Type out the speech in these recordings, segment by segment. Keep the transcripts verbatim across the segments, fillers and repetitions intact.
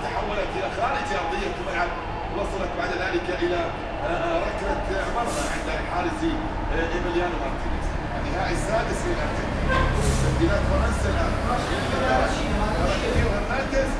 تحولت الى خارج ارضيه الملعب، وصلت بعد ذلك الى ركله مرمى عند الحارس ايميليانو مارتينيز. النهائي السادس للارجنتين، تسديدات فرنسا الان ثيو هرنانديز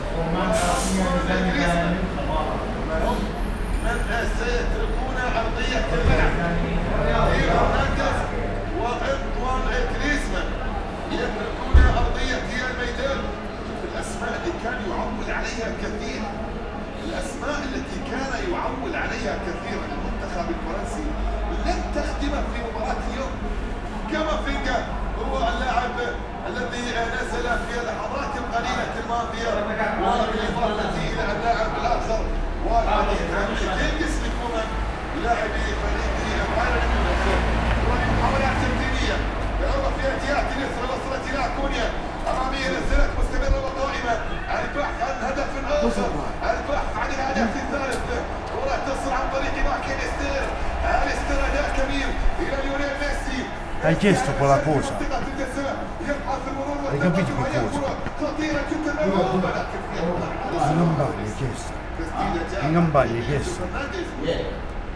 من سيتركون ارضيه الملعب. ثيو هرنانديز وانطوان جريزمان يتركون ارضيه الميدان. الاسماء اللي كان يعول عليها كثير، الاسماء التي كان يعول عليها كثيرا المنتخب الفرنسي لن تخدم في مباراه اليوم. كامافينجا هو اللاعب الذي نزل في اللحظات القليله الماضيه، وبالاضافه الى اللاعب الاخر والحديث كينجز لكومان لاعب فريق بايرن ميونخ. ومحاولات تمريريه رفعت ياتي اليسرى، وصلت الى كونيا اماميه، نزلت مستمره وقائمه، البحث عن هدف اخر، البحث عن الهدف الثالث، كره تصل عن طريق ماكاليستر، اليستر اداء كبير الى ليونيل ميسي. Hai chiesto quella cosa? Hai capito che cosa? In gambaglia hai chiesto. In gambaglia hai chiesto.